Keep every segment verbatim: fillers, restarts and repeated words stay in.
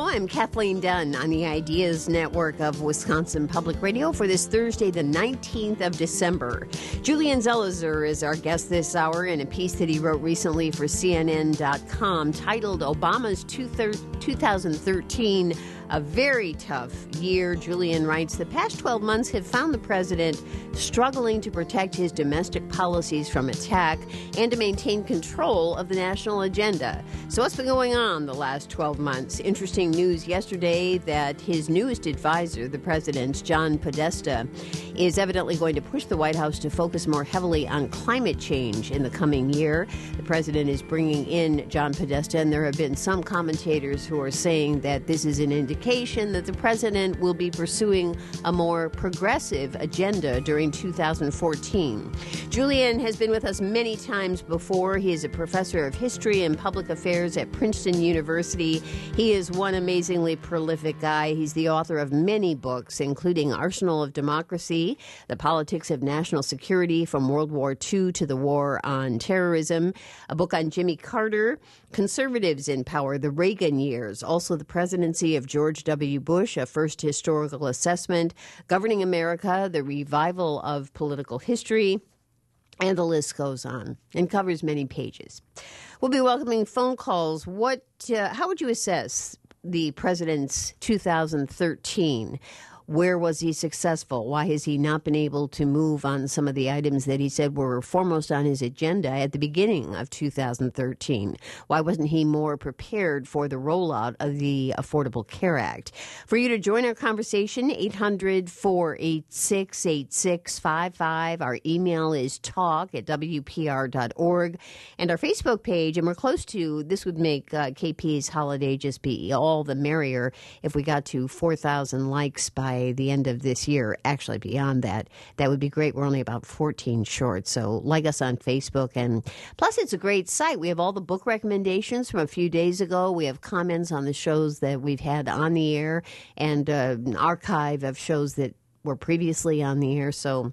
I'm Kathleen Dunn on the Ideas Network of Wisconsin Public Radio for this Thursday, the nineteenth of December. Julian Zelizer is our guest this hour in a piece that he wrote recently for C N N dot com titled Obama's two thousand thirteen A Very Tough Year. Julian writes, the past twelve months have found the president struggling to protect his domestic policies from attack and to maintain control of the national agenda. So what's been going on the last twelve months? Interesting news yesterday that his newest advisor, the president's John Podesta, is evidently going to push the White House to focus more heavily on climate change in the coming year. The president is bringing in John Podesta, and there have been some commentators who are saying that this is an indication that the president will be pursuing a more progressive agenda during two thousand fourteen. Julian has been with us many times before. He is a professor of history and public affairs at Princeton University. He is one amazingly prolific guy. He's the author of many books, including Arsenal of Democracy, The Politics of National Security from World War Two to the War on Terrorism, a book on Jimmy Carter, Conservatives in Power, the Reagan Years, also the presidency of George W. Bush, a first historical assessment, Governing America, the revival of political history, and the list goes on and covers many pages. We'll be welcoming phone calls. What? Uh, how would you assess the president's two thousand thirteen? Where was he successful? Why has he not been able to move on some of the items that he said were foremost on his agenda at the beginning of two thousand thirteen? Why wasn't he more prepared for the rollout of the Affordable Care Act? For you to join our conversation, eight hundred, four eight six, eight six five five. Our email is talk at w p r dot org. And our Facebook page, and we're close to, this would make uh, K P's holiday just be all the merrier if we got to four thousand likes by the end of this year. Actually, beyond that, that would be great. We're only about fourteen short. So like us on Facebook. And plus, it's a great site. We have all the book recommendations from a few days ago. We have comments on the shows that we've had on the air and uh, an archive of shows that were previously on the air. So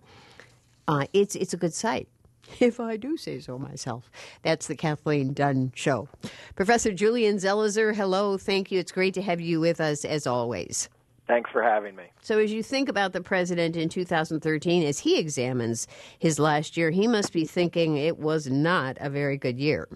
uh, it's it's a good site, if I do say so myself. That's the Kathleen Dunn Show. Professor Julian Zelizer, hello. Thank you. It's great to have you with us, as always. Thanks for having me. So as you think about the president in two thousand thirteen, as he examines his last year, he must be thinking it was not a very good year.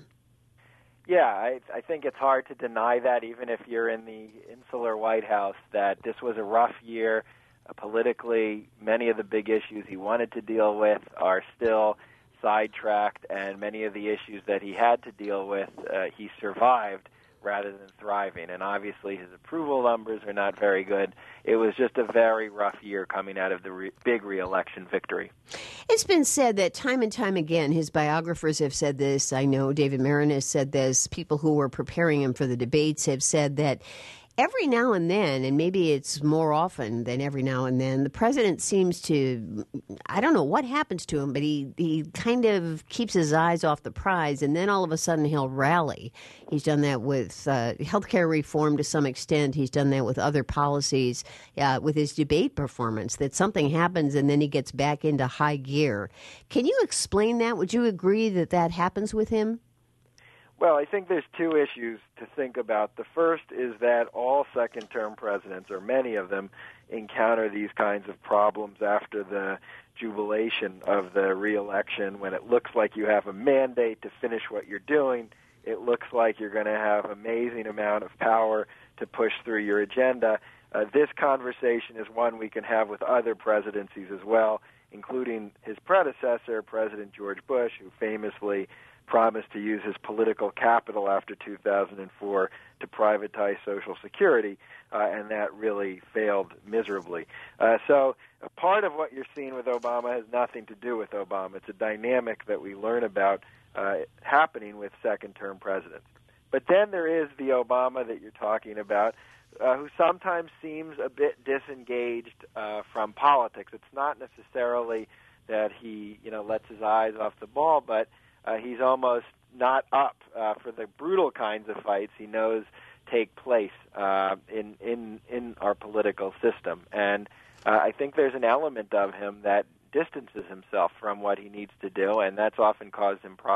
Yeah, I, I think it's hard to deny that, even if you're in the insular White House, that this was a rough year. Uh, politically, many of the big issues he wanted to deal with are still sidetracked, and many of the issues that he had to deal with, uh, he survived rather than thriving. And obviously his approval numbers are not very good. It was just a very rough year coming out of the re- big re-election victory. It's been said that time and time again, his biographers have said this. I know David Maraniss said this. People who were preparing him for the debates have said that every now and then, and maybe it's more often than every now and then, the president seems to, I don't know what happens to him, but he, he kind of keeps his eyes off the prize, and then all of a sudden he'll rally. He's done that with uh, healthcare reform to some extent. He's done that with other policies, uh, with his debate performance, that something happens and then he gets back into high gear. Can you explain that? Would you agree that that happens with him? Well, I think there's two issues to think about. The first is that all second-term presidents, or many of them, encounter these kinds of problems after the jubilation of the re-election, when it looks like you have a mandate to finish what you're doing. It looks like you're going to have an amazing amount of power to push through your agenda. Uh, this conversation is one we can have with other presidencies as well, including his predecessor, President George Bush, who famously promised to use his political capital after two thousand four to privatize Social Security, uh, and that really failed miserably. Uh, so a part of what you're seeing with Obama has nothing to do with Obama. It's a dynamic that we learn about uh, happening with second-term presidents. But then there is the Obama that you're talking about, uh, who sometimes seems a bit disengaged uh, from politics. It's not necessarily that he, you know, lets his eyes off the ball, but Uh, he's almost not up uh, for the brutal kinds of fights he knows take place uh, in, in in our political system. And uh, I think there's an element of him that distances himself from what he needs to do, and that's often caused him problems.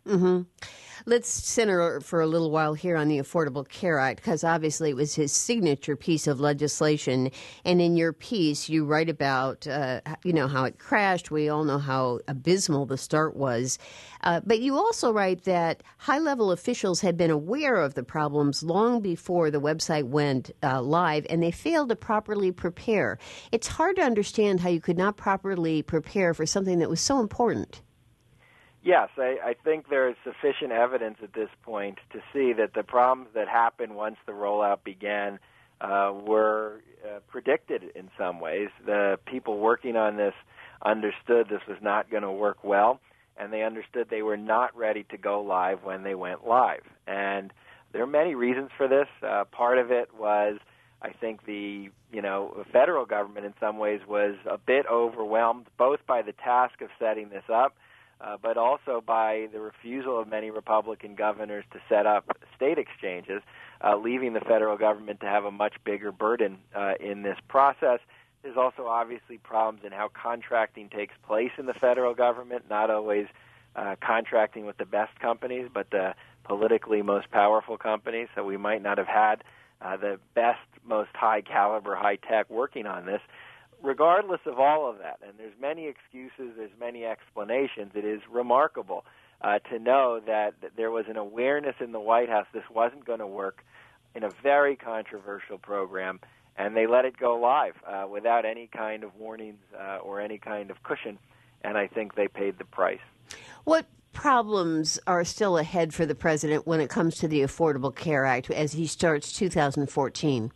Mm-hmm. Let's center for a little while here on the Affordable Care Act, because obviously it was his signature piece of legislation. And in your piece, you write about, uh, you know, how it crashed. We all know how abysmal the start was. Uh, but you also write that high-level officials had been aware of the problems long before the website went uh, live, and they failed to properly prepare. It's hard to understand how you could not properly prepare for something that was so important. Yes, I, I think there is sufficient evidence at this point to see that the problems that happened once the rollout began uh, were uh, predicted in some ways. The people working on this understood this was not going to work well, and they understood they were not ready to go live when they went live. And there are many reasons for this. Uh, part of it was, I think, the you know federal government in some ways was a bit overwhelmed, both by the task of setting this up, Uh, but also by the refusal of many Republican governors to set up state exchanges, uh, leaving the federal government to have a much bigger burden uh, in this process. There's also obviously problems in how contracting takes place in the federal government, not always uh, contracting with the best companies, but the politically most powerful companies. So we might not have had uh, the best, most high-caliber, high-tech working on this. Regardless of all of that, and there's many excuses, there's many explanations, it is remarkable uh, to know that, that there was an awareness in the White House this wasn't going to work in a very controversial program, and they let it go live uh, without any kind of warnings uh, or any kind of cushion, and I think they paid the price. What problems are still ahead for the president when it comes to the Affordable Care Act as he starts two thousand fourteen?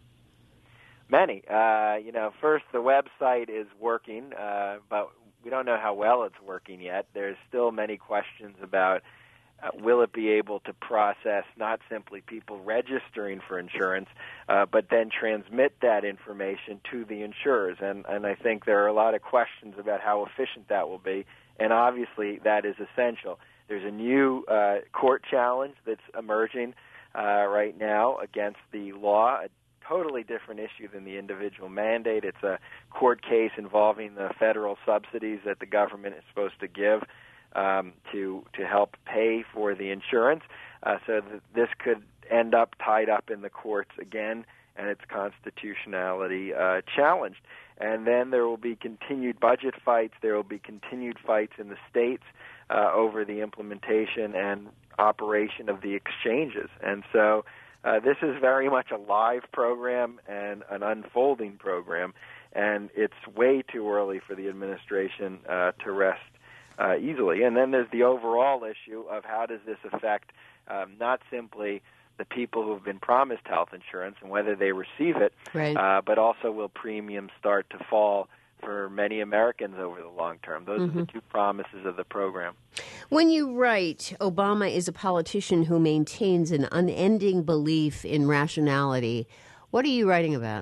Many. Uh, you know, first, the website is working, uh, but we don't know how well it's working yet. There's still many questions about uh, will it be able to process not simply people registering for insurance, uh, but then transmit that information to the insurers. And, and I think there are a lot of questions about how efficient that will be, and obviously that is essential. There's a new uh, court challenge that's emerging uh, right now against the law, totally different issue than the individual mandate. It's a court case involving the federal subsidies that the government is supposed to give um, to to help pay for the insurance. Uh, so th- this could end up tied up in the courts again, and its constitutionality uh, challenged. And then there will be continued budget fights. There will be continued fights in the states uh, over the implementation and operation of the exchanges. And so Uh, this is very much a live program and an unfolding program, and it's way too early for the administration uh, to rest uh, easily. And then there's the overall issue of how does this affect um, not simply the people who have been promised health insurance and whether they receive it, right. uh, but also will premiums start to fall for many Americans over the long term. Those mm-hmm. are the two promises of the program. When you write, Obama is a politician who maintains an unending belief in rationality, what are you writing about?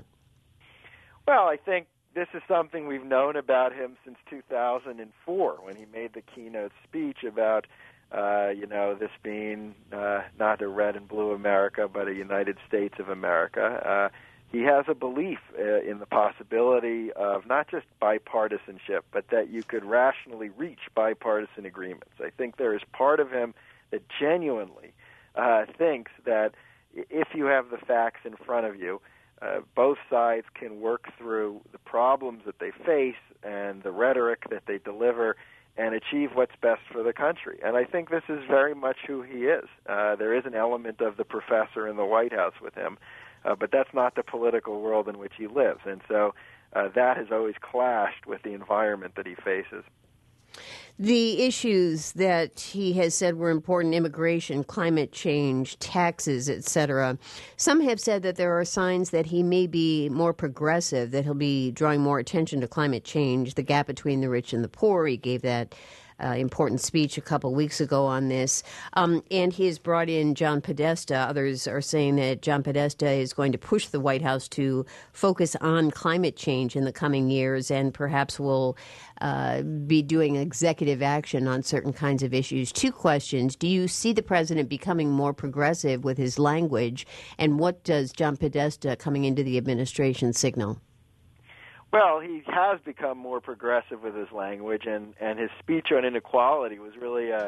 Well, I think this is something we've known about him since two thousand four when he made the keynote speech about, uh, you know, this being uh, not a red and blue America, but a United States of America. Uh, He has a belief uh, in the possibility of not just bipartisanship, but that you could rationally reach bipartisan agreements. I think there is part of him that genuinely uh, thinks that if you have the facts in front of you, uh, both sides can work through the problems that they face and the rhetoric that they deliver and achieve what's best for the country. And I think this is very much who he is. Uh, there is an element of the professor in the White House with him. Uh, but that's not the political world in which he lives. And so uh, that has always clashed with the environment that he faces. The issues that he has said were important, immigration, climate change, taxes, et cetera, some have said that there are signs that he may be more progressive, that he'll be drawing more attention to climate change, the gap between the rich and the poor. He gave that Uh, important speech a couple weeks ago on this. Um, and he has brought in John Podesta. Others are saying that John Podesta is going to push the White House to focus on climate change in the coming years and perhaps will uh, be doing executive action on certain kinds of issues. Two questions. Do you see the president becoming more progressive with his language? And what does John Podesta coming into the administration signal? Well, he has become more progressive with his language, and, and his speech on inequality was really a,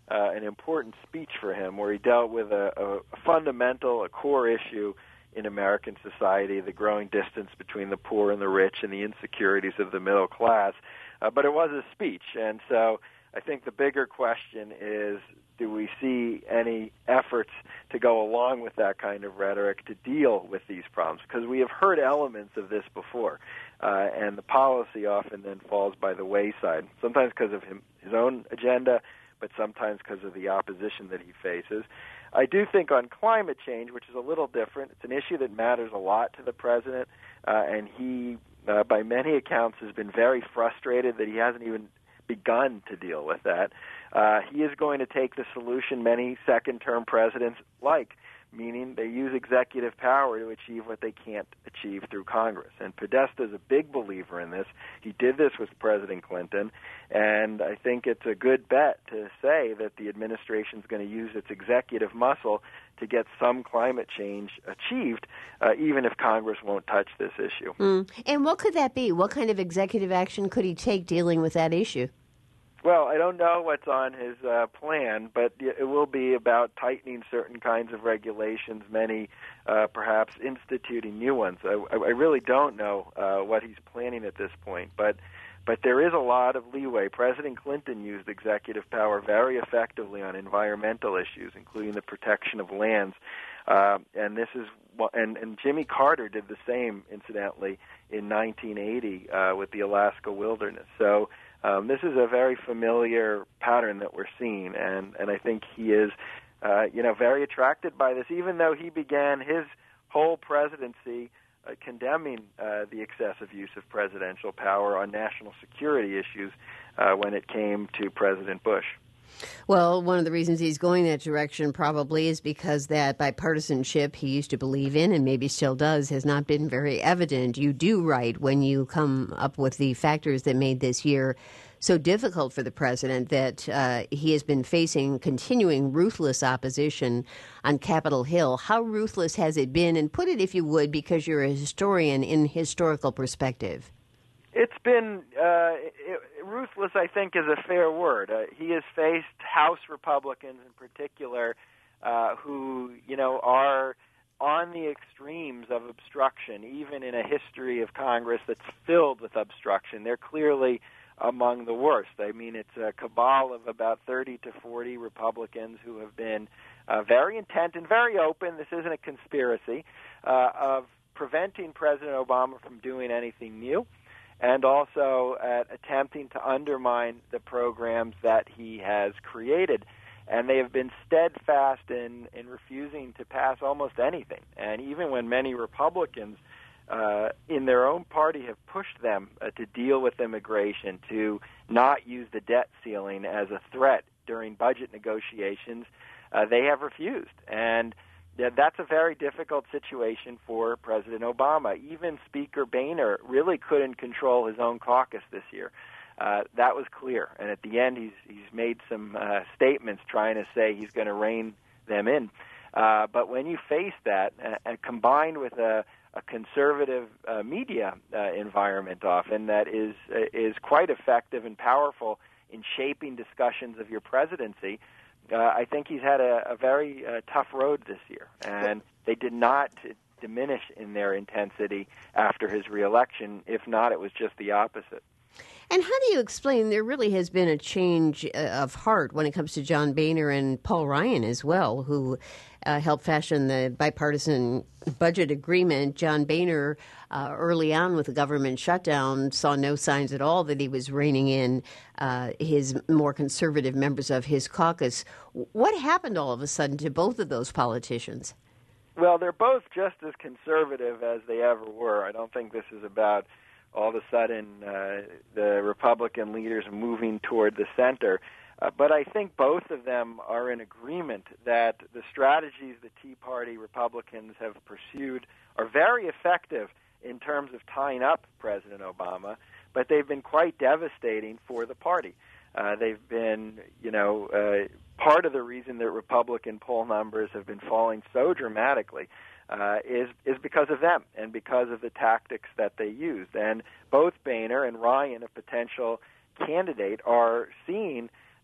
uh, an important speech for him where he dealt with a, a, a fundamental, a core issue in American society, the growing distance between the poor and the rich and the insecurities of the middle class. Uh, but it was a speech, and so I think the bigger question is, do we see any efforts to go along with that kind of rhetoric to deal with these problems? Because we have heard elements of this before, uh, and the policy often then falls by the wayside, sometimes because of him, his own agenda, but sometimes because of the opposition that he faces. I do think on climate change, which is a little different, it's an issue that matters a lot to the president, uh, and he, uh, by many accounts, has been very frustrated that he hasn't even begun to deal with that. Uh, he is going to take the solution many second-term presidents like, meaning they use executive power to achieve what they can't achieve through Congress. And Podesta is a big believer in this. He did this with President Clinton, and I think it's a good bet to say that the administration is going to use its executive muscle to get some climate change achieved, uh, even if Congress won't touch this issue. Mm. And what could that be? What kind of executive action could he take dealing with that issue? Well, I don't know what's on his uh, plan, but it will be about tightening certain kinds of regulations, many uh, perhaps instituting new ones. I, I really don't know uh, what he's planning at this point, but but there is a lot of leeway. President Clinton used executive power very effectively on environmental issues, including the protection of lands, uh, and this is and, and Jimmy Carter did the same, incidentally, in nineteen eighty uh, with the Alaska wilderness. So. Um, this is a very familiar pattern that we're seeing, and, and I think he is, uh, you know, very attracted by this, even though he began his whole presidency uh, condemning uh, the excessive use of presidential power on national security issues uh, when it came to President Bush. Well, one of the reasons he's going that direction probably is because that bipartisanship he used to believe in, and maybe still does, has not been very evident. You do right when you come up with the factors that made this year so difficult for the president, that uh, he has been facing continuing ruthless opposition on Capitol Hill. How ruthless has it been? And put it, if you would, because you're a historian, in historical perspective. It's been uh, it, ruthless, I think, is a fair word. Uh, he has faced House Republicans in particular uh, who, you know, are on the extremes of obstruction, even in a history of Congress that's filled with obstruction. They're clearly among the worst. I mean, it's a cabal of about thirty to forty Republicans who have been uh, very intent and very open, this isn't a conspiracy, uh, of preventing President Obama from doing anything new, and also at attempting to undermine the programs that he has created. And they have been steadfast in, in refusing to pass almost anything. And even when many Republicans uh, in their own party have pushed them uh, to deal with immigration, to not use the debt ceiling as a threat during budget negotiations, uh, they have refused. And Yeah, that's a very difficult situation for President Obama. Even Speaker Boehner really couldn't control his own caucus this year. Uh, that was clear. And at the end, he's he's made some uh, statements trying to say he's going to rein them in. Uh, but when you face that, uh, combined with a, a conservative uh, media uh, environment often that is uh, is quite effective and powerful in shaping discussions of your presidency, Uh, I think he's had a, a very uh, tough road this year, and they did not diminish in their intensity after his reelection. If not, it was just the opposite. And how do you explain there really has been a change of heart when it comes to John Boehner and Paul Ryan as well, who uh, helped fashion the bipartisan budget agreement? John Boehner, uh, early on with the government shutdown, saw no signs at all that he was reining in uh, his more conservative members of his caucus. What happened all of a sudden to both of those politicians? Well, they're both just as conservative as they ever were. I don't think this is about all of a sudden uh, the Republican leaders moving toward the center. Uh, but I think both of them are in agreement that the strategies the Tea Party Republicans have pursued are very effective in terms of tying up President Obama, but they've been quite devastating for the party. Uh, they've been, you know, uh, part of the reason that Republican poll numbers have been falling so dramatically Uh, is is because of them and because of the tactics that they used. And both Boehner and Ryan, a potential candidate, are seeing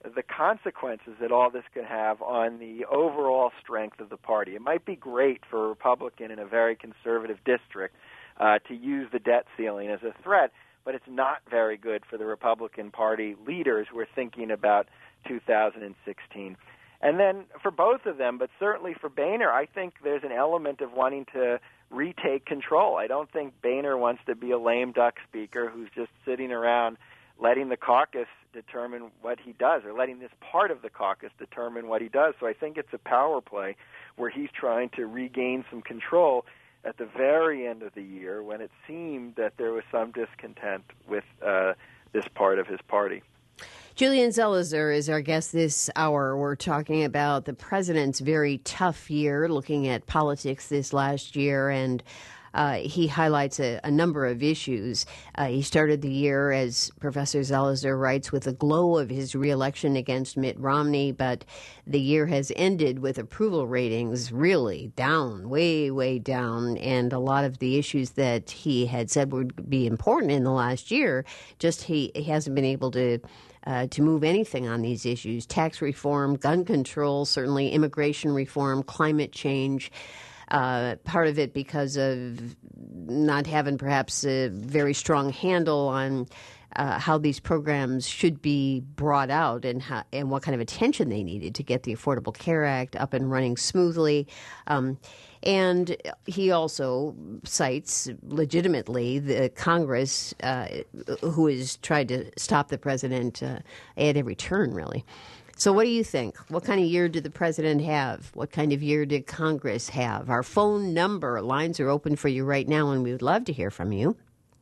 the consequences that all this could have on the overall strength of the party. It might be great for a Republican in a very conservative district uh, to use the debt ceiling as a threat, but it's not very good for the Republican Party leaders who are thinking about two thousand sixteen. And then for both of them, but certainly for Boehner, I think there's an element of wanting to retake control. I don't think Boehner wants to be a lame duck speaker who's just sitting around letting the caucus determine what he does, or letting this part of the caucus determine what he does. So I think it's a power play where he's trying to regain some control at the very end of the year when it seemed that there was some discontent with uh, this part of his party. Julian Zelizer is our guest this hour. We're talking about the president's very tough year, looking at politics this last year, and uh, he highlights a, a number of issues. Uh, he started the year, as Professor Zelizer writes, with the glow of his reelection against Mitt Romney, but the year has ended with approval ratings really down, way, way down, and a lot of the issues that he had said would be important in the last year, just he, he hasn't been able to Uh, to move anything on these issues. Tax reform, gun control, certainly immigration reform, climate change, uh, part of it because of not having perhaps a very strong handle on uh, how these programs should be brought out and how, and what kind of attention they needed to get the Affordable Care Act up and running smoothly. Um, And he also cites legitimately the Congress, uh, who has tried to stop the president uh, at every turn, really. So what do you think? What kind of year did the president have? What kind of year did Congress have? Our phone number, lines are open for you right now, and we would love to hear from you,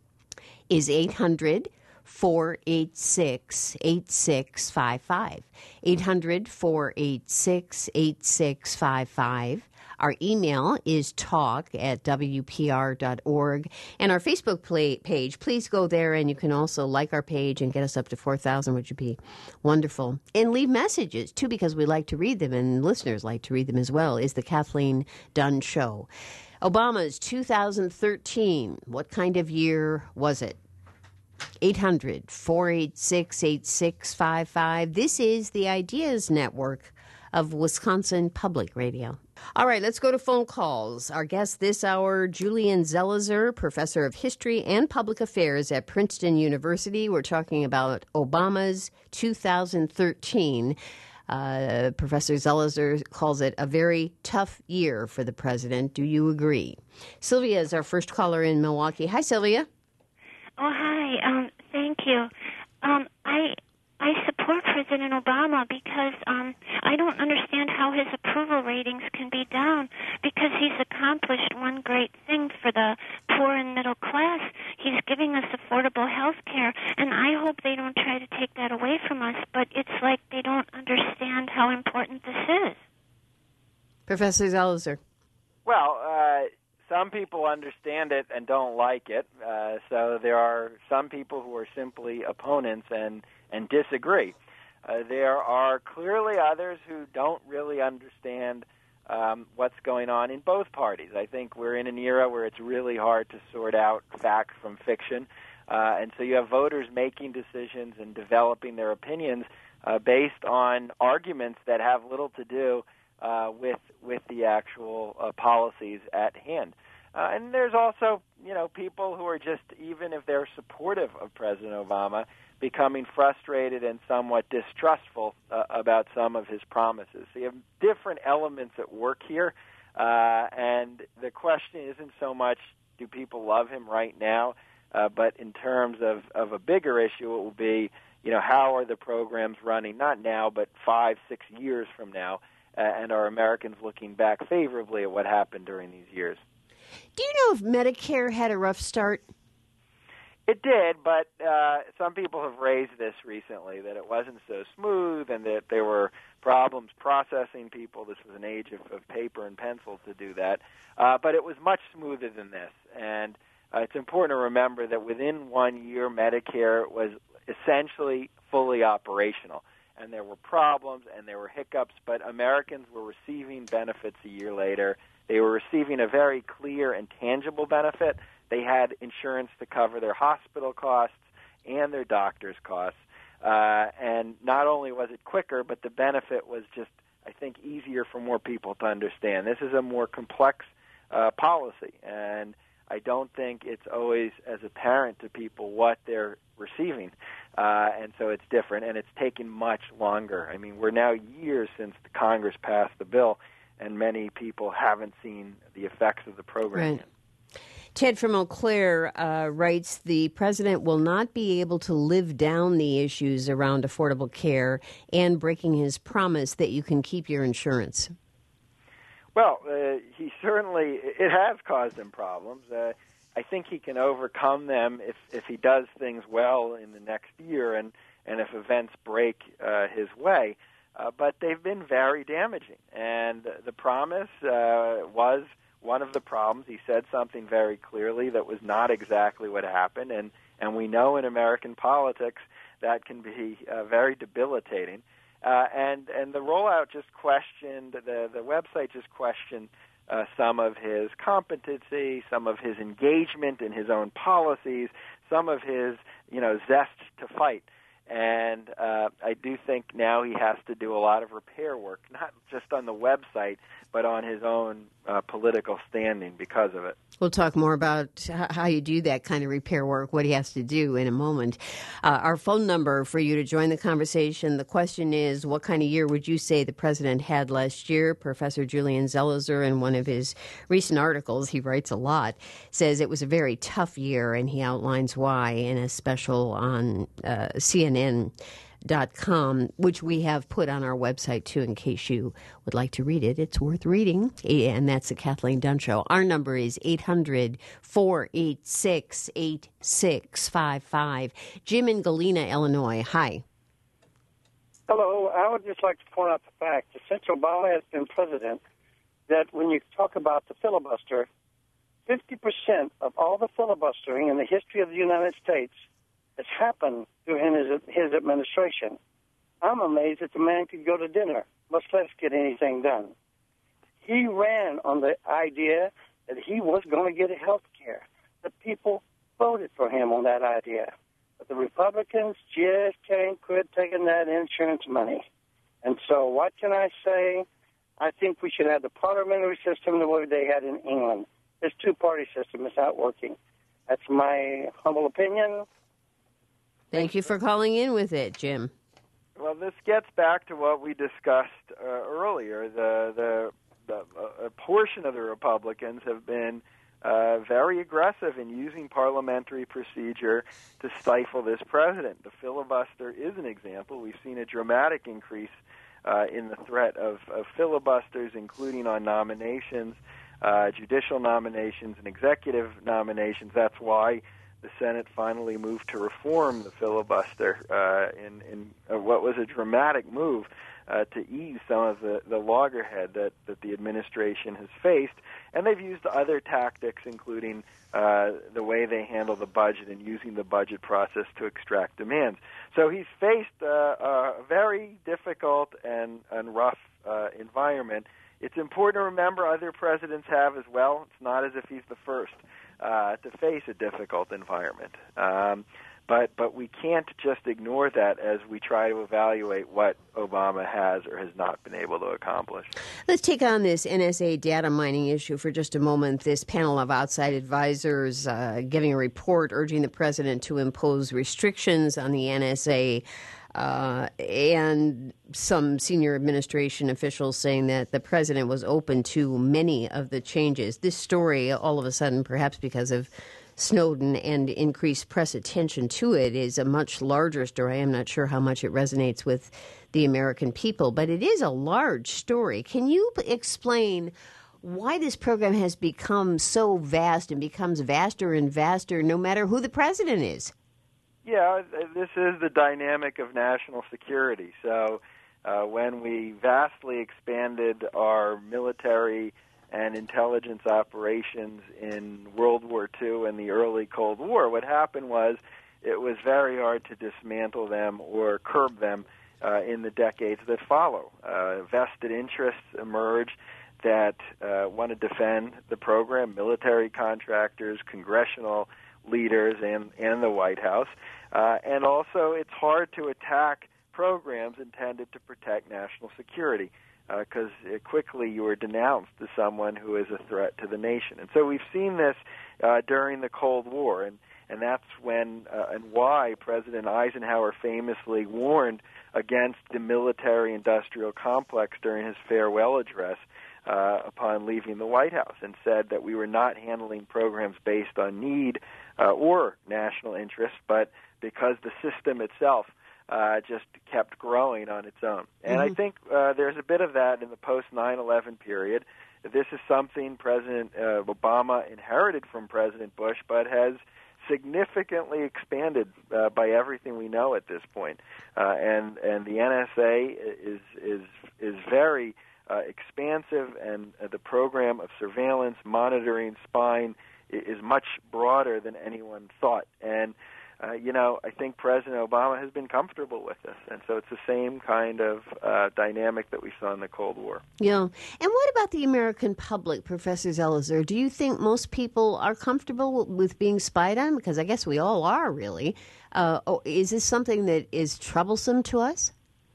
is eight hundred, four eight six, eight six five five. eight hundred, four eight six, eight six five five. Our email is talk at W P R dot org. And our Facebook play, page, please go there, and you can also like our page and get us up to four thousand, which would be wonderful. And leave messages, too, because we like to read them, and listeners like to read them as well, is the Kathleen Dunn Show. Obama's two thousand thirteen, what kind of year was it? eight hundred, four eight six, eight six five five. This is the Ideas Network of Wisconsin Public Radio. All right, let's go to phone calls. Our guest this hour, Julian Zelizer, professor of history and public affairs at Princeton University. We're talking about Obama's two thousand thirteen. Uh, Professor Zelizer calls it a very tough year for the president. Do you agree? Sylvia is our first caller in Milwaukee. Hi, Sylvia. Oh, hi. Um, thank you. Um, I I support President Obama because um, I don't understand how his approval ratings can be down, because he's accomplished one great thing for the poor and middle class. He's giving us affordable health care, and I hope they don't try to take that away from us, but it's like they don't understand how important this is. Professor Zelizer. Well, uh, some people understand it and don't like it. Uh, so there are some people who are simply opponents and, and disagree. Uh, there are clearly others who don't really understand um, what's going on in both parties. I think we're in an era where it's really hard to sort out fact from fiction. Uh, and so you have voters making decisions and developing their opinions uh, based on arguments that have little to do uh, with with the actual uh, policies at hand. Uh, and there's also, you know, people who are just, even if they're supportive of President Obama, becoming frustrated and somewhat distrustful uh, about some of his promises. So you have different elements at work here, uh, and the question isn't so much do people love him right now, uh, but in terms of, of a bigger issue, it will be, you know, how are the programs running, not now, but five, six years from now, uh, and are Americans looking back favorably at what happened during these years? Do you know if Medicare had a rough start? It did, but uh, some people have raised this recently, that it wasn't so smooth and that there were problems processing people. This was an age of, of paper and pencil to do that. Uh, but it was much smoother than this. And uh, it's important to remember that within one year, Medicare was essentially fully operational. And there were problems and there were hiccups, but Americans were receiving benefits a year later. They were receiving a very clear and tangible benefit. They had insurance to cover their hospital costs and their doctor's costs. Uh, and not only was it quicker, but the benefit was just, I think, easier for more people to understand. This is a more complex uh, policy, and I don't think it's always as apparent to people what they're receiving, uh, and so it's different, and it's taken much longer. I mean, we're now years since the Congress passed the bill, and many people haven't seen the effects of the program Right. yet. Ted from Eau Claire uh, writes, the president will not be able to live down the issues around affordable care and breaking his promise that you can keep your insurance. Well, uh, he certainly, it has caused him problems. Uh, I think he can overcome them if, if he does things well in the next year and, and if events break uh, his way. Uh, but they've been very damaging. And the promise uh, was one of the problems. He said something very clearly that was not exactly what happened. And, and we know in American politics that can be uh, very debilitating. Uh, and and the rollout just questioned, the, the website just questioned uh, some of his competency, some of his engagement in his own policies, some of his, you know, zest to fight. And uh, I do think now he has to do a lot of repair work, not just on the website, but on his own uh, political standing because of it. We'll talk more about how you do that kind of repair work, what he has to do in a moment. Uh, our phone number for you to join the conversation, the question is, what kind of year would you say the president had last year? Professor Julian Zelizer, in one of his recent articles, he writes a lot, says it was a very tough year, and he outlines why in a special on uh, C N N dot com, which we have put on our website, too, in case you would like to read it. It's worth reading, and that's the Kathleen Dunn Show. Our number is eight hundred, four eight six, eight six five five. Jim in Galena, Illinois. Hi. Hello. I would just like to point out the fact that since Obama has been president, that when you talk about the filibuster, fifty percent of all the filibustering in the history of the United States has happened during his, his administration. I'm amazed that the man could go to dinner, much less get anything done. He ran on the idea that he was going to get health care. The people voted for him on that idea. But the Republicans just can't quit taking that insurance money. And so what can I say? I think we should have the parliamentary system the way they had in England. This two-party system is not working. That's my humble opinion. Thank you for calling in with it, Jim. Well, this gets back to what we discussed uh, earlier. The the, the uh, a portion of the Republicans have been uh, very aggressive in using parliamentary procedure to stifle this president. The filibuster is an example. We've seen a dramatic increase uh, in the threat of, of filibusters, including on nominations, uh, judicial nominations, and executive nominations. That's why the Senate finally moved to reform the filibuster uh, in, in uh, what was a dramatic move uh, to ease some of the, the loggerhead that, that the administration has faced. And they've used other tactics, including uh, the way they handle the budget and using the budget process to extract demands. So he's faced uh, a very difficult and, and rough uh, environment. It's important to remember other presidents have as well. It's not as if he's the first Uh, to face a difficult environment. Um, but but we can't just ignore that as we try to evaluate what Obama has or has not been able to accomplish. Let's take on this N S A data mining issue for just a moment. This panel of outside advisors uh, giving a report urging the president to impose restrictions on the N S A. Uh, and some senior administration officials saying that the president was open to many of the changes. This story, all of a sudden, perhaps because of Snowden and increased press attention to it, is a much larger story. I'm not sure how much it resonates with the American people, but it is a large story. Can you explain why this program has become so vast and becomes vaster and vaster no matter who the president is? Yeah, this is the dynamic of national security. So uh, when we vastly expanded our military and intelligence operations in World War Two and the early Cold War, what happened was it was very hard to dismantle them or curb them uh, in the decades that follow. Uh, vested interests emerged that uh, want to defend the program, military contractors, congressional leaders and, and the White House. Uh, and also, it's hard to attack programs intended to protect national security because uh, quickly you are denounced as someone who is a threat to the nation. And so we've seen this uh, during the Cold War, and, and that's when uh, and why President Eisenhower famously warned against the military-industrial complex during his farewell address uh, upon leaving the White House, and said that we were not handling programs based on need uh, or national interest, but because the system itself uh, just kept growing on its own. And mm-hmm. I think uh, there's a bit of that in the post nine eleven period. This is something President uh, Obama inherited from President Bush, but has significantly expanded uh, by everything we know at this point. Uh, and and the N S A is is is very uh, expansive, and uh, the program of surveillance, monitoring, spying is much broader than anyone thought. And Uh, you know, I think President Obama has been comfortable with this, and so it's the same kind of uh, dynamic that we saw in the Cold War. Yeah. And what about the American public, Professor Zelizer? Do you think most people are comfortable with being spied on? Because I guess we all are, really. Uh, oh, is this something that is troublesome to us?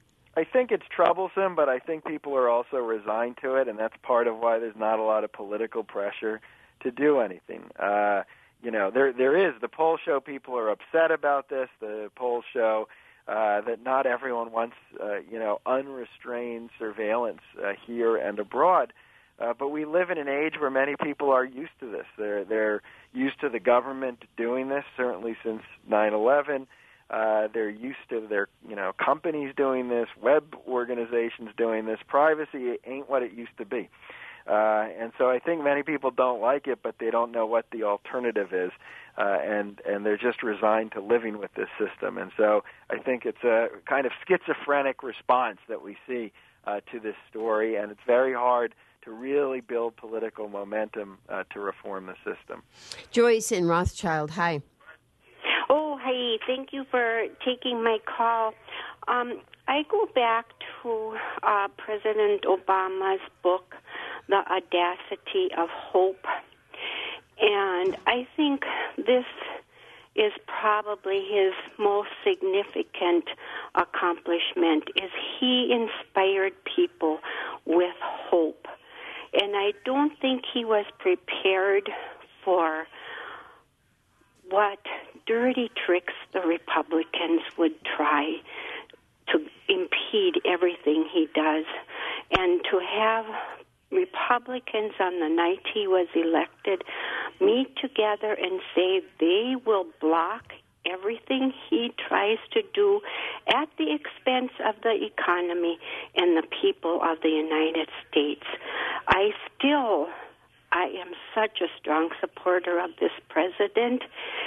I think it's troublesome, but I think people are also resigned to it, and that's part of why there's not a lot of political pressure to do anything. Uh You know, there there is. The polls show people are upset about this. The polls show uh, that not everyone wants, uh, you know, unrestrained surveillance uh, here and abroad. Uh, but we live in an age where many people are used to this. They're they're used to the government doing this, certainly since nine eleven. Uh, they're used to their, you know, companies doing this, web organizations doing this. Privacy ain't what it used to be. Uh, and so I think many people don't like it, but they don't know what the alternative is, uh, and and they're just resigned to living with this system. And so I think it's a kind of schizophrenic response that we see uh, to this story, and it's very hard to really build political momentum uh, to reform the system. Joyce in Rothschild, hi. Oh, hey, thank you for taking my call. Um, I go back to uh, President Obama's book, The Audacity of Hope. And I think this is probably his most significant accomplishment, is he inspired people with hope. And I don't think he was prepared for what dirty tricks the Republicans would try to impede everything he does. And to have Republicans on the night he was elected meet together and say they will block everything he tries to do at the expense of the economy and the people of the United States. I still, I am such a strong supporter of this president,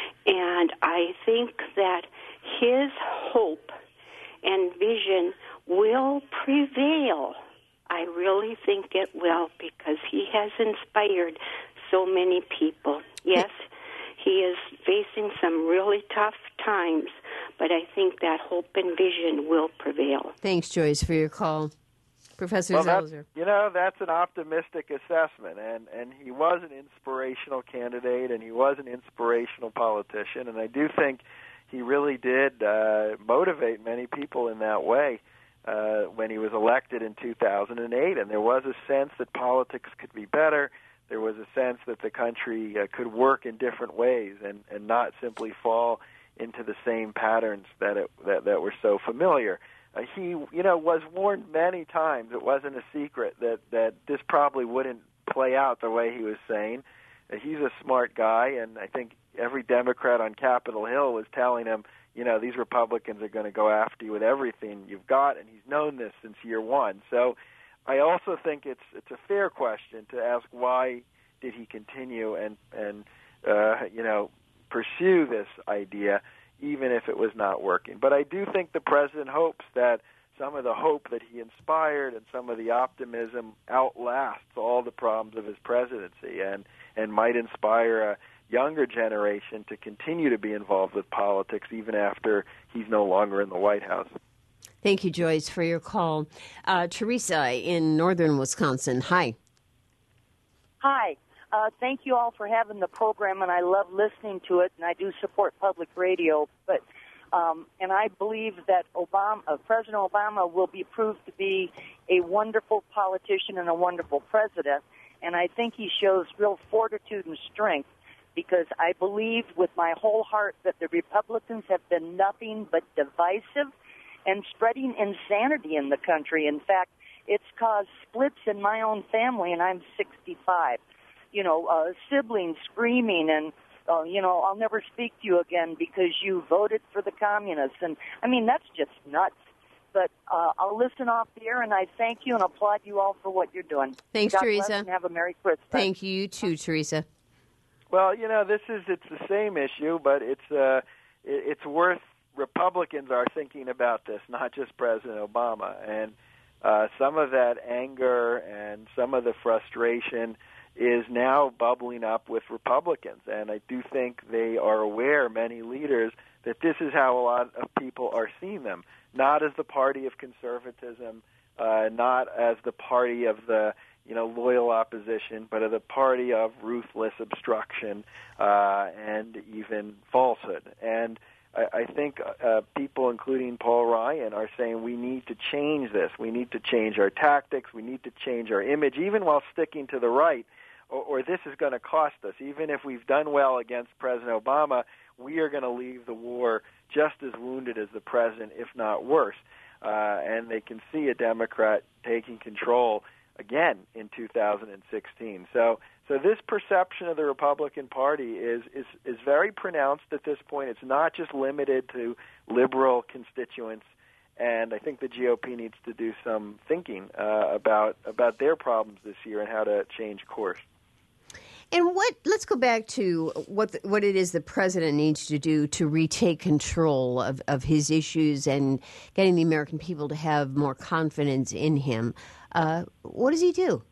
and I think that his hope and vision will prevail. I really think it will, because he has inspired so many people. Yes, he is facing some really tough times, but I think that hope and vision will prevail. Thanks, Joyce, for your call. Professor well, Zelizer. You know, that's an optimistic assessment, and, and he was an inspirational candidate, and he was an inspirational politician, and I do think he really did uh, motivate many people in that way. Uh, when he was elected in two thousand eight, and there was a sense that politics could be better. There was a sense that the country uh, could work in different ways and, and not simply fall into the same patterns that it, that, that were so familiar. Uh, he, you know, was warned many times. It wasn't a secret that, that this probably wouldn't play out the way he was saying. Uh, he's a smart guy, and I think every Democrat on Capitol Hill was telling him, you know, these Republicans are going to go after you with everything you've got, and he's known this since year one. So I also think it's it's a fair question to ask, why did he continue and, and uh, you know, pursue this idea, even if it was not working. But I do think the president hopes that some of the hope that he inspired and some of the optimism outlasts all the problems of his presidency and, and might inspire a younger generation to continue to be involved with politics even after he's no longer in the White House. Thank you, Joyce, for your call. Uh, Teresa in northern Wisconsin, hi. Hi. Uh, thank you all for having the program, and I love listening to it, and I do support public radio. But um, and I believe that Obama, uh, President Obama will be proved to be a wonderful politician and a wonderful president. And I think he shows real fortitude and strength, because I believe with my whole heart that the Republicans have been nothing but divisive and spreading insanity in the country. In fact, it's caused splits in my own family, and I'm sixty-five. You know, uh, siblings screaming and, uh, you know, I'll never speak to you again because you voted for the communists. And, I mean, that's just nuts. But uh, I'll listen off the air, and I thank you and applaud you all for what you're doing. Thanks, God Teresa. Bless and have a Merry Christmas. Thank you, too, Teresa. Well, you know, this is it's the same issue, but it's uh, it's worth Republicans are thinking about this, not just President Obama. And uh, some of that anger and some of the frustration is now bubbling up with Republicans. And I do think they are aware, many leaders, that this is how a lot of people are seeing them, not as the party of conservatism, uh, not as the party of the you know, loyal opposition, but of the party of ruthless obstruction uh, and even falsehood. And I, I think uh, people, including Paul Ryan, are saying we need to change this. We need to change our tactics. We need to change our image, even while sticking to the right, or, or this is going to cost us. Even if we've done well against President Obama, we are going to leave the war just as wounded as the president, if not worse. Uh, and they can see a Democrat taking control again in two thousand sixteen. So so this perception of the Republican Party is, is, is very pronounced at this point. It's not just limited to liberal constituents, and I think the G O P needs to do some thinking uh, about about their problems this year and how to change course. And what? Let's go back to what the, what it is the president needs to do to retake control of, of his issues and getting the American people to have more confidence in him. Uh, what does he do?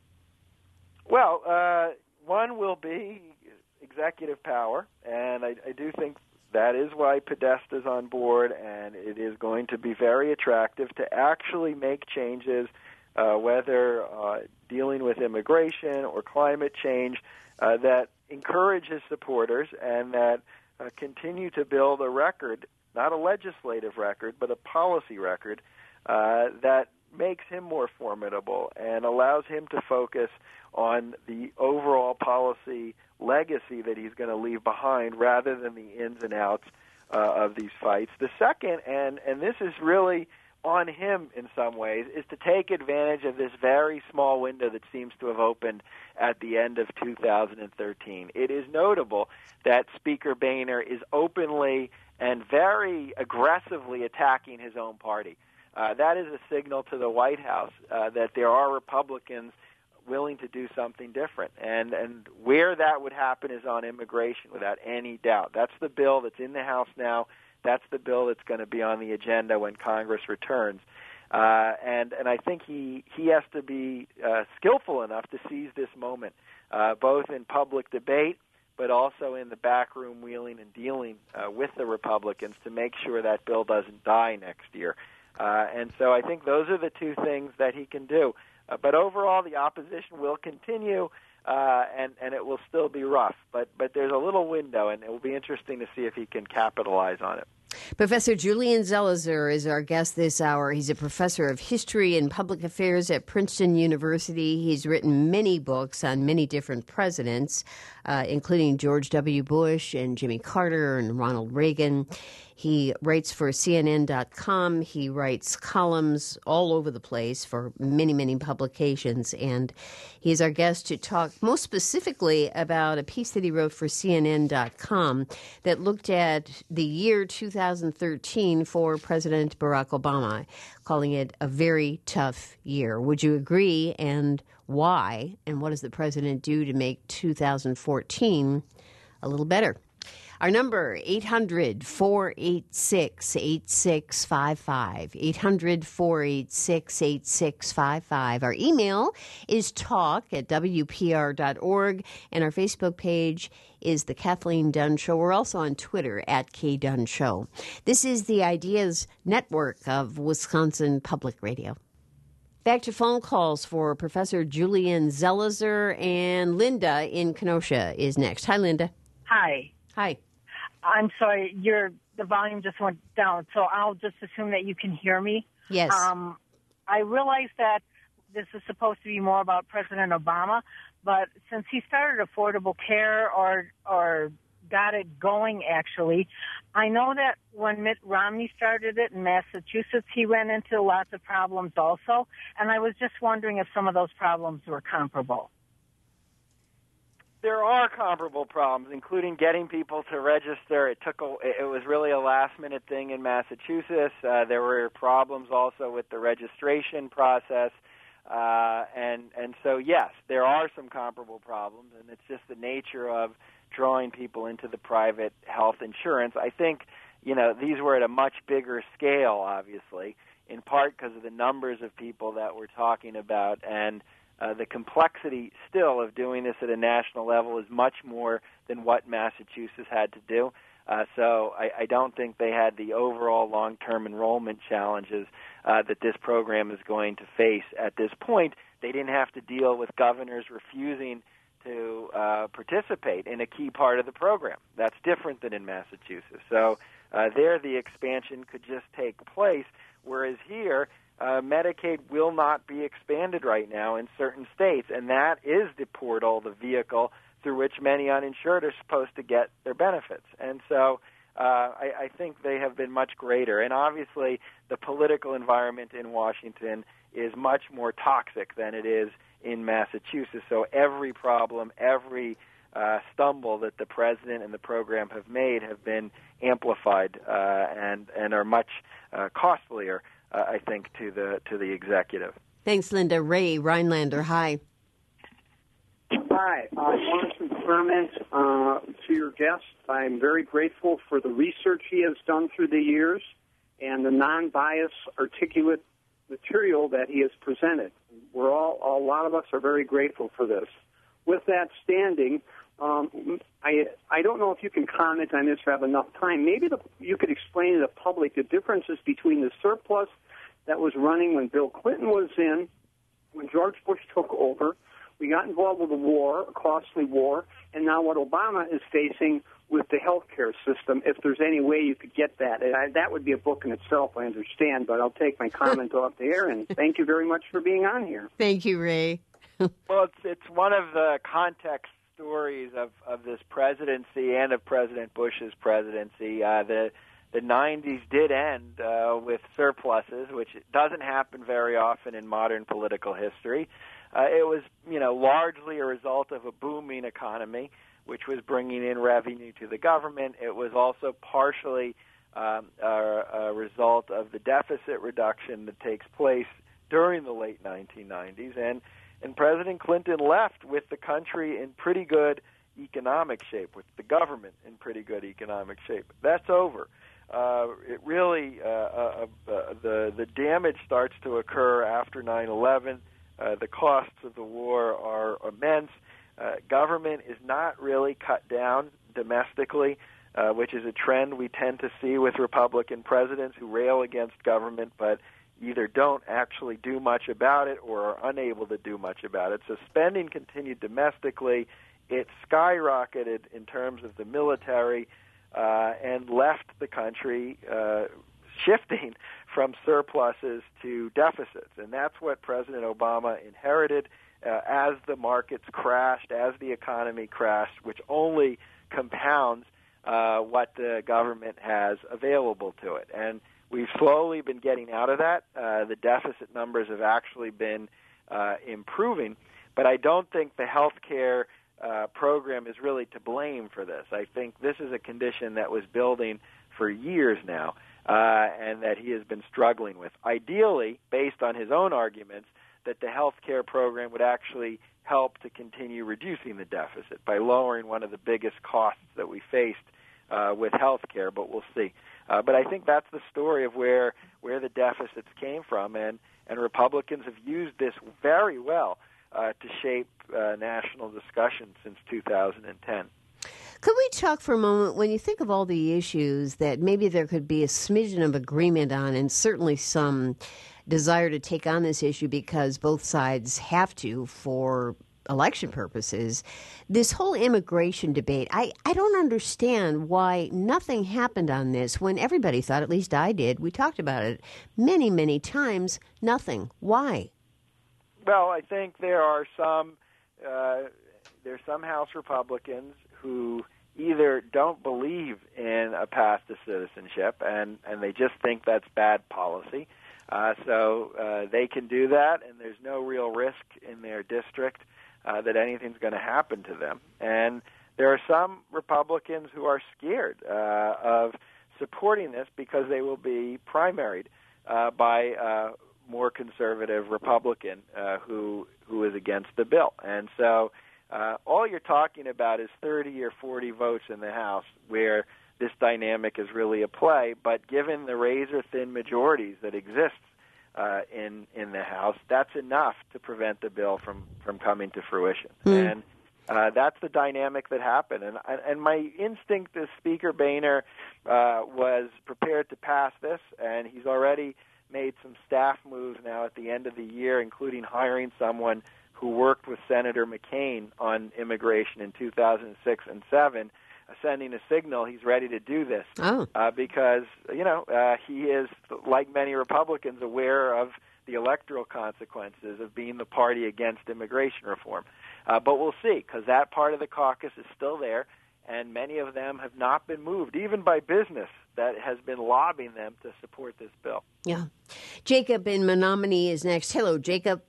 Well, uh, one will be executive power, and I, I do think that is why Podesta is on board, and it is going to be very attractive to actually make changes, uh, whether uh, dealing with immigration or climate change, uh, that encourage his supporters and that uh, continue to build a record, not a legislative record, but a policy record uh, that makes him more formidable and allows him to focus on the overall policy legacy that he's going to leave behind rather than the ins and outs uh, of these fights. The second, and, and this is really on him in some ways, is to take advantage of this very small window that seems to have opened at the end of two thousand thirteen. It is notable that Speaker Boehner is openly and very aggressively attacking his own party. Uh, that is a signal to the White House uh, that there are Republicans willing to do something different. And, and where that would happen is on immigration, without any doubt. That's the bill that's in the House now. That's the bill that's going to be on the agenda when Congress returns. Uh, and, and I think he, he has to be uh, skillful enough to seize this moment, uh, both in public debate but also in the backroom wheeling and dealing uh, with the Republicans to make sure that bill doesn't die next year. Uh, and so I think those are the two things that he can do. Uh, but overall, the opposition will continue, uh, and, and it will still be rough. But, but there's a little window, and it will be interesting to see if he can capitalize on it. Professor Julian Zelizer is our guest this hour. He's a professor of history and public affairs at Princeton University. He's written many books on many different presidents, uh, including George W. Bush and Jimmy Carter and Ronald Reagan. He writes for C N N dot com. He writes columns all over the place for many, many publications. And he's our guest to talk most specifically about a piece that he wrote for C N N dot com that looked at the year two thousand thirteen for President Barack Obama, calling it a very tough year. Would you agree, and why? And what does the president do to make two thousand fourteen a little better? Our number, eight hundred, four eight six, eight six five five, eight hundred, four eight six, eight six five five. Our email is talk at W P R dot org, and our Facebook page is The Kathleen Dunn Show. We're also on Twitter at K Dunn Show. This is the Ideas Network of Wisconsin Public Radio. Back to phone calls for Professor Julian Zelizer, and Linda in Kenosha is next. Hi, Linda. Hi. Hi. I'm sorry, your the volume just went down, so I'll just assume that you can hear me. Yes. Um, I realize that this is supposed to be more about President Obama, but since he started Affordable Care or or got it going, actually, I know that when Mitt Romney started it in Massachusetts, he ran into lots of problems also, and I was just wondering if some of those problems were comparable. There are comparable problems, including getting people to register. It took a, it was really a last-minute thing in Massachusetts. Uh, there were problems also with the registration process, uh, and and so yes, there are some comparable problems, and it's just the nature of drawing people into the private health insurance. I think, you know, these were at a much bigger scale, obviously, in part because of the numbers of people that we're talking about, and Uh, the complexity still of doing this at a national level is much more than what Massachusetts had to do. Uh, so I, I don't think they had the overall long-term enrollment challenges uh, that this program is going to face at this point. They didn't have to deal with governors refusing to uh, participate in a key part of the program. That's different than in Massachusetts. So uh, there the expansion could just take place, whereas here Uh, Medicaid will not be expanded right now in certain states, and that is the portal, the vehicle through which many uninsured are supposed to get their benefits. And so uh, I, I think they have been much greater. And obviously the political environment in Washington is much more toxic than it is in Massachusetts. So every problem, every uh, stumble that the president and the program have made have been amplified uh, and, and are much uh, costlier, Uh, I think, to the to the executive. Thanks, Linda. Ray Rhinelander, hi. Hi. I wanted to comment uh, to your guest. I'm very grateful for the research he has done through the years and the non-biased, articulate material that he has presented. We're all, a lot of us are very grateful for this. With that standing, um, I I don't know if you can comment on this or have enough time. Maybe the, you could explain to the public the differences between the surplus that was running when Bill Clinton was in, when George Bush took over. We got involved with a war, a costly war, and now what Obama is facing with the health care system, if there's any way you could get that. And I, that would be a book in itself, I understand, but I'll take my comment off the air, and thank you very much for being on here. Thank you, Ray. Well, it's, it's one of the context stories of, of this presidency and of President Bush's presidency. Uh, the the nineties did end uh, with surpluses, which doesn't happen very often in modern political history. Uh, it was, you know, largely a result of a booming economy, which was bringing in revenue to the government. It was also partially um, a, a result of the deficit reduction that takes place during the late nineteen nineties, and And President Clinton left with the country in pretty good economic shape, with the government in pretty good economic shape. That's over. Uh, it really, uh, uh, uh, the the damage starts to occur after nine eleven. Uh, the costs of the war are immense. Uh, government is not really cut down domestically, uh, which is a trend we tend to see with Republican presidents who rail against government, but either don't actually do much about it or are unable to do much about it. So spending continued domestically. It skyrocketed in terms of the military uh, and left the country uh, shifting from surpluses to deficits. And that's what President Obama inherited uh, as the markets crashed, as the economy crashed, which only compounds uh, what the government has available to it. And we've slowly been getting out of that. Uh, the deficit numbers have actually been uh, improving, but I don't think the health care uh, program is really to blame for this. I think this is a condition that was building for years now uh, and that he has been struggling with. Ideally, based on his own arguments, that the health care program would actually help to continue reducing the deficit by lowering one of the biggest costs that we faced uh, with health care, but we'll see. Uh, but I think that's the story of where where the deficits came from, and, and Republicans have used this very well uh, to shape uh, national discussion since two thousand ten. Could we talk for a moment, when you think of all the issues that maybe there could be a smidgen of agreement on, and certainly some desire to take on this issue because both sides have to for election purposes. This whole immigration debate, I, I don't understand why nothing happened on this when everybody thought, at least I did. We talked about it many, many times. Nothing. Why? Well, I think there are some uh, there's some House Republicans who either don't believe in a path to citizenship and, and they just think that's bad policy. Uh, so uh, they can do that, and there's no real risk in their district uh, that anything's going to happen to them. And there are some Republicans who are scared uh, of supporting this because they will be primaried uh, by uh, more conservative Republican uh, who who is against the bill. And so uh, all you're talking about is thirty or forty votes in the House where this dynamic is really a play. But given the razor-thin majorities that exist uh, in in the House, that's enough to prevent the bill from, from coming to fruition. Mm. And uh, that's the dynamic that happened. And and my instinct as Speaker Boehner uh, was prepared to pass this, and he's already made some staff moves now at the end of the year, including hiring someone who worked with Senator McCain on immigration in two thousand six and seven, uh, sending a signal he's ready to do this. Oh. Uh, because, you know, uh, he is, like many Republicans, aware of the electoral consequences of being the party against immigration reform. Uh, but we'll see, because that part of the caucus is still there, and many of them have not been moved, even by business that has been lobbying them to support this bill. Yeah. Jacob in Menominee is next. Hello, Jacob.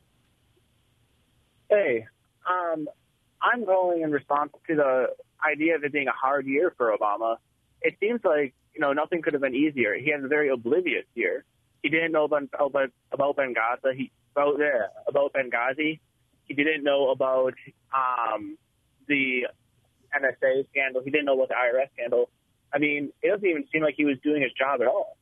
Hey, um, I'm calling in response to the idea of it being a hard year for Obama. It seems like, you know, nothing could have been easier. He had a very oblivious year. He didn't know about, about, about Benghazi. He, about, there, about Benghazi. He didn't know about um, the N S A scandal. He didn't know about the I R S scandal. I mean, it doesn't even seem like he was doing his job at all.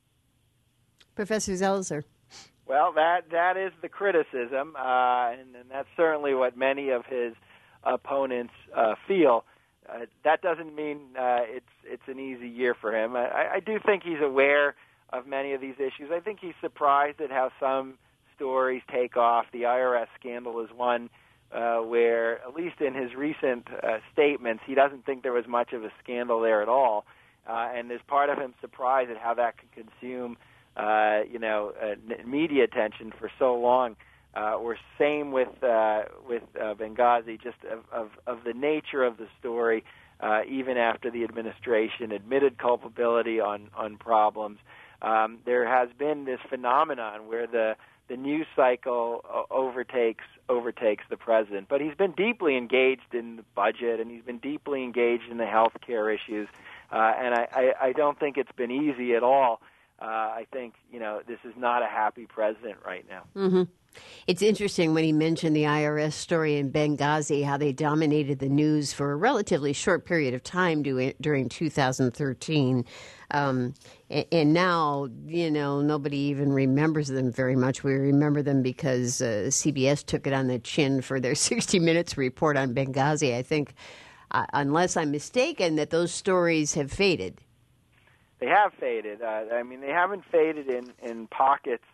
Professor Zelizer. Well, that that is the criticism, uh, and, and that's certainly what many of his opponents uh, feel. Uh, that doesn't mean uh, it's it's an easy year for him. I, I do think he's aware of many of these issues. I think he's surprised at how some stories take off. The I R S scandal is one uh, where, at least in his recent uh, statements, he doesn't think there was much of a scandal there at all. Uh, and there's part of him surprised at how that can consume Uh, you know, uh, media attention for so long. Uh, or same with uh, with uh, Benghazi, just of, of, of the nature of the story. Uh, even after the administration admitted culpability on on problems, um, there has been this phenomenon where the the news cycle uh, overtakes overtakes the president. But he's been deeply engaged in the budget, and he's been deeply engaged in the health care issues. Uh, and I, I, I don't think it's been easy at all. Uh, I think, you know, this is not a happy president right now. Mm-hmm. It's interesting when he mentioned the I R S story in Benghazi, how they dominated the news for a relatively short period of time during two thousand thirteen. Um, and now, you know, nobody even remembers them very much. We remember them because uh, C B S took it on the chin for their sixty minutes report on Benghazi. I think, uh, unless I'm mistaken, that those stories have faded. They have faded. Uh, I mean, they haven't faded in, in pockets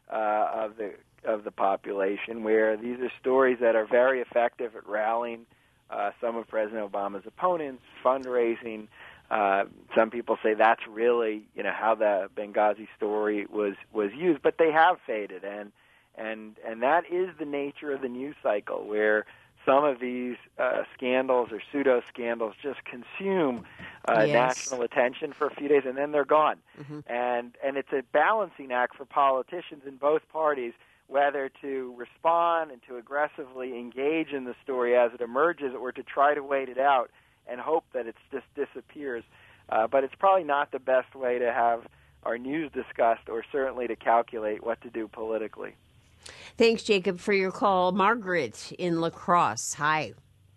uh, of the of the population where these are stories that are very effective at rallying uh, some of President Obama's opponents, fundraising. Uh, some people say that's really, you know, how the Benghazi story was, was used, but they have faded, and and and that is the nature of the news cycle where some of these uh, scandals or pseudo-scandals just consume uh, yes. national attention for a few days, and then they're gone. Mm-hmm. And and it's a balancing act for politicians in both parties, whether to respond and to aggressively engage in the story as it emerges or to try to wait it out and hope that it just disappears. Uh, but it's probably not the best way to have our news discussed or certainly to calculate what to do politically. Thanks, Jacob, for your call. Margaret in La Crosse. Hi.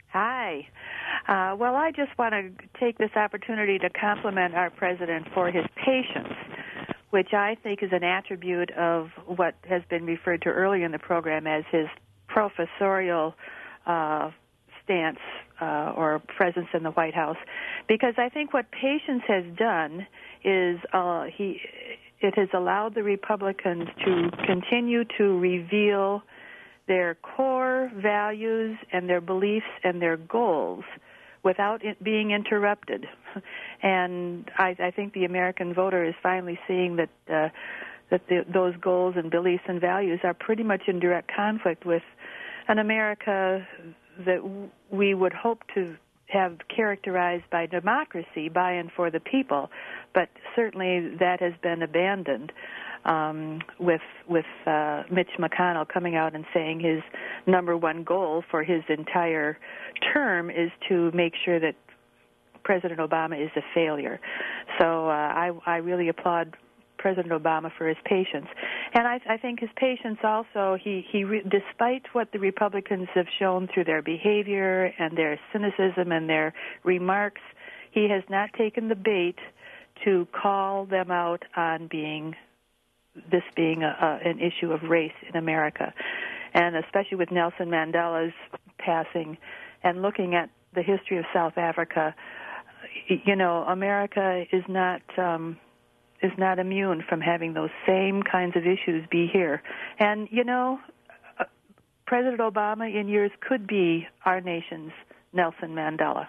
Hi. Uh, well, I just want to take this opportunity to compliment our president for his patience, which I think is an attribute of what has been referred to earlier in the program as his professorial uh, stance uh, or presence in the White House. Because I think what patience has done is uh, he it has allowed the Republicans to continue to reveal their core values and their beliefs and their goals without it being interrupted. And I, I think the American voter is finally seeing that uh, that the, those goals and beliefs and values are pretty much in direct conflict with an America that w- we would hope to have characterized by democracy, by and for the people, but certainly that has been abandoned um, with with uh, Mitch McConnell coming out and saying his number one goal for his entire term is to make sure that President Obama is a failure. So uh, I, I really applaud President Obama for his patience. And I, I think his patience also, he, he re, despite what the Republicans have shown through their behavior and their cynicism and their remarks, he has not taken the bait to call them out on being, this being a, a, an issue of race in America. And especially with Nelson Mandela's passing and looking at the history of South Africa, you know, America is not... Um, is not immune from having those same kinds of issues be here. And, you know, uh, President Obama in years could be our nation's Nelson Mandela.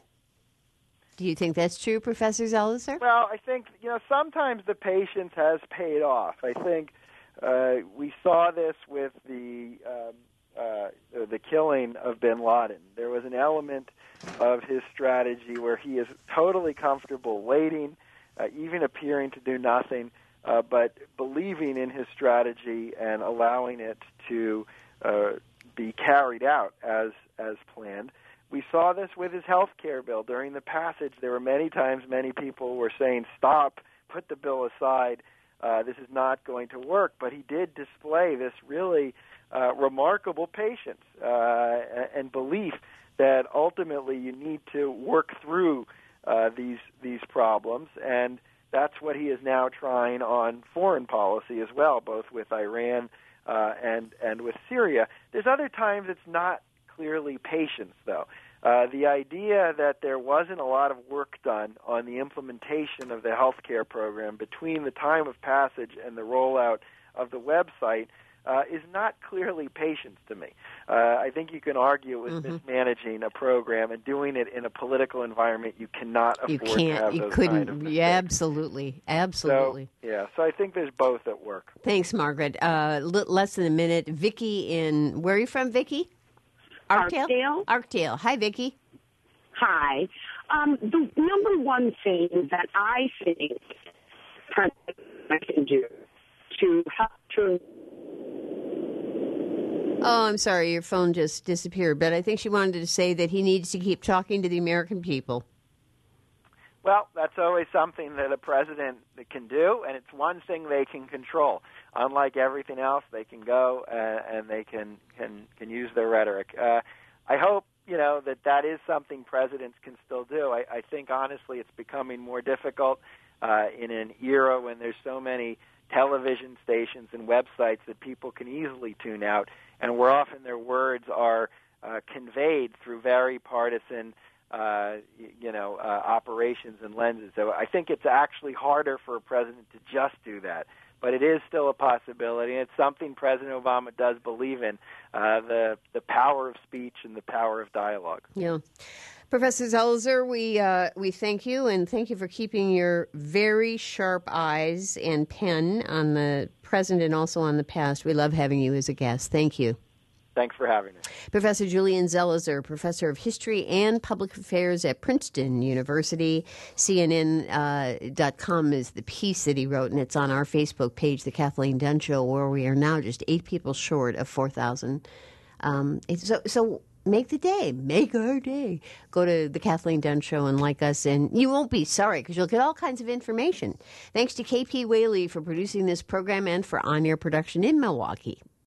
Do you think that's true, Professor Zelizer? Well, I think, you know, sometimes the patience has paid off. I think uh, we saw this with the um, uh, the killing of bin Laden. There was an element of his strategy where he is totally comfortable waiting, Uh, even appearing to do nothing, uh, but believing in his strategy and allowing it to uh, be carried out as as planned. We saw this with his health care bill. During the passage, there were many times many people were saying, stop, put the bill aside, uh, this is not going to work. But he did display this really uh, remarkable patience uh, and belief that ultimately you need to work through Uh, these these problems, and that's what he is now trying on foreign policy as well, both with Iran uh, and and with Syria. There's other times it's not clearly patience, though. Uh, the idea that there wasn't a lot of work done on the implementation of the health care program between the time of passage and the rollout of the website Uh, is not clearly patience to me. Uh, I think you can argue it was mm-hmm. mismanaging a program and doing it in a political environment you cannot afford you can't, to have you those couldn't, kind of yeah, absolutely, absolutely. So, yeah, so I think there's both at work. Thanks, Margaret. Uh, l- less than a minute. Vicky in, where are you from, Vicky? Arkdale? Arkdale. Arkdale. Hi, Vicky. Hi. Um, the number one thing that I think President can do to help to Oh, I'm sorry, your phone just disappeared, but I think she wanted to say that he needs to keep talking to the American people. Well, that's always something that a president can do, and it's one thing they can control. Unlike everything else, they can go uh, and they can, can, can use their rhetoric. Uh, I hope, you know, that that is something presidents can still do. I, I think, honestly, it's becoming more difficult uh, in an era when there's so many television stations and websites that people can easily tune out, and where often their words are uh, conveyed through very partisan, uh, you know, uh, operations and lenses. So I think it's actually harder for a president to just do that, but it is still a possibility, and it's something President Obama does believe in, uh, the the power of speech and the power of dialogue. Yeah. Professor Zelizer, we uh, we thank you, and thank you for keeping your very sharp eyes and pen on the present and also on the past. We love having you as a guest. Thank you. Thanks for having me. Professor Julian Zelizer, professor of history and public affairs at Princeton University. C N N dot com uh, is the piece that he wrote, and it's on our Facebook page, The Kathleen Dunn Show, where we are now just eight people short of four thousand. Um, so, so make the day. Make our day. Go to The Kathleen Dunn Show and like us, and you won't be sorry because you'll get all kinds of information. Thanks to K P Whaley for producing this program and for on-air production in Milwaukee.